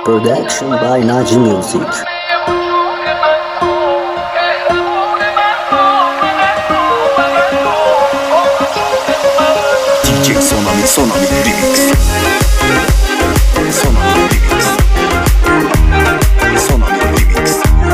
Production by Naji Music. DJ Sonami Remix. Sonami Remix.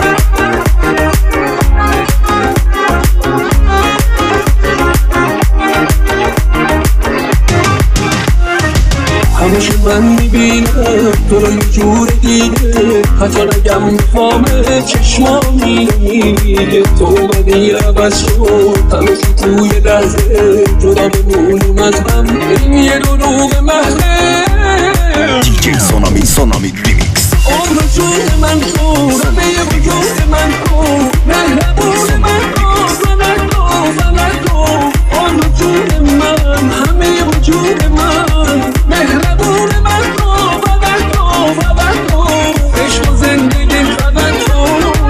همیشه من میبینم تو رو یه جور دیگه، حتی نگم میخوام چشمام میگه تو اومدی عوض شد همه چی توی لحظه جدا بمونیم از هم، این یه دروغ محضه. DJ Sonami Remix. عمر جون من تو همه وجود من تو مهربون من تو فقط تو عمر جون من همه وجود من مهربون من تو فقط تو عشق و زندگی فقط تو.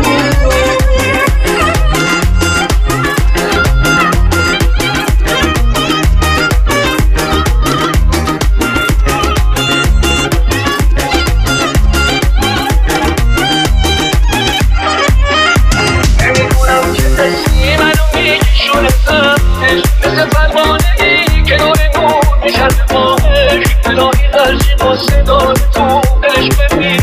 مثل پروانه ای که نور نور میشن به باهش الهی قرشی با صدای تو دلش ببین